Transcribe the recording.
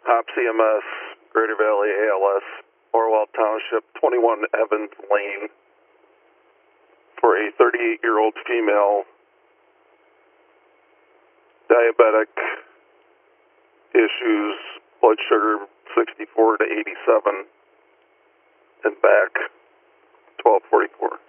Pop CMS, Greater Valley ALS, Orwell Township, 21 Evans Lane, for a 38-year-old female, diabetic, issues, blood sugar 64 to 87, and back 1244.